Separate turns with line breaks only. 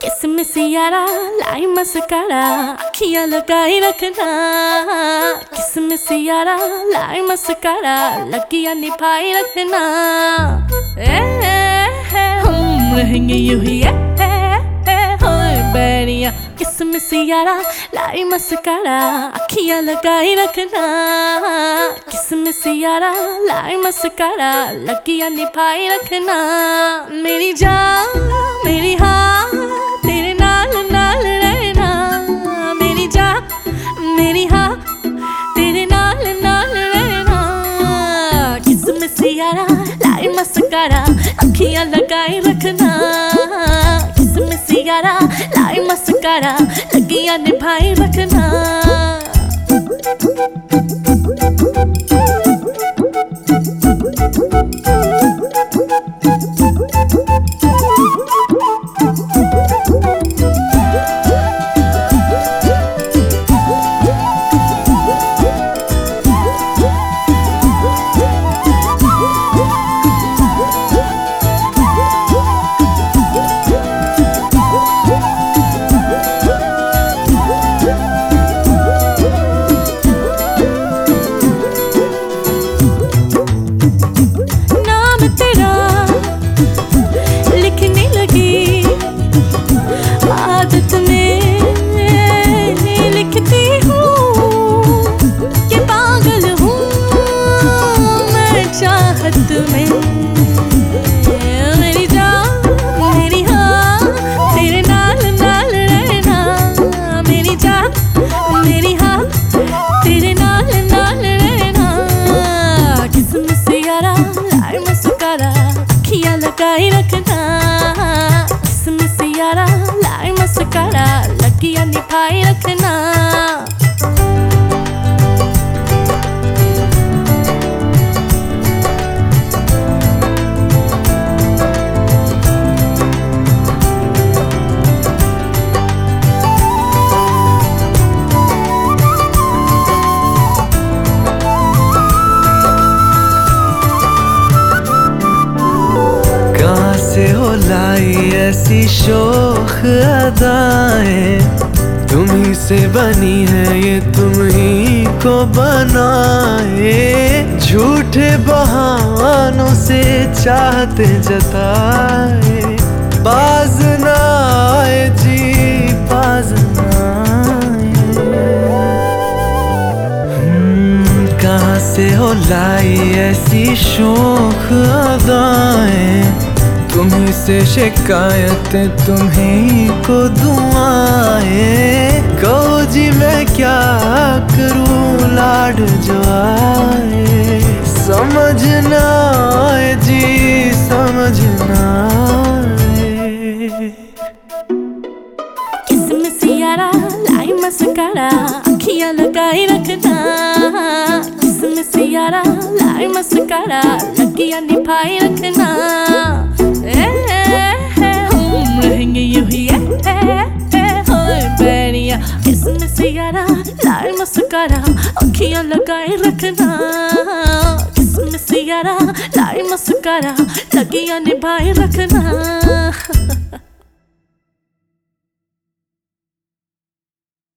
किसमिस यारा लाई मस्कारा अखियां लगाई रखना। किसमिस यारा लाई मस्कारा लगियां निभाई रखना। हम रहेंगे यूं ही बैरिया। किसमिस यारा लाई मस्कारा अखियां लगाई रखना। किसमिस यारा लाई मस्कारा लगियां निभाई रखना। मेरी जान मेरी हाँ तेरे नाल नाल रहना। मेरी जान मेरी हाँ तेरे नाल नाल रहना। किसमिस यारा लाई मस्कारा अखियां लगाई रखना। किसमिस यारा लाई मस्कारा लगियां निभाई रखना। मेरी जान मेरी हाँ तेरे नाल नाल रहना। मेरी जान मेरी हाँ तेरे नाल नाल रहना। किसमिस यारा लाई मस्कारा अखियां लगाई रखना। किसमिस यारा लाई मस्कारा लगियां निभाई रखना।
से हो लाई ऐसी शोख अदाएं, तुम्ही से बनी है ये तुम ही को बनाए। झूठे बहानों से चाहते जताए, बाज ना आए जी बाज ना आए। कहाँ से हो लाई ऐसी शोख अदाएं, तुम्ही से शिकायतें तुम्ही को दुआएं। कहो जी मैं क्या करूं लाड जो आए। समझ ना आए जी समझ ना आए।
किसमिस यारा लाई मस्कारा अखियां लगाई रखना। किसमिस यारा लाई मस्कारा लगियां निभाई रखना। हम रहेंगे यूं ही बैरिया। किसमिस यारा लाई मस्कारा अखियां लगाई रखना। किसमिस यारा लाई मस्कारा लगियां निभाई रखना।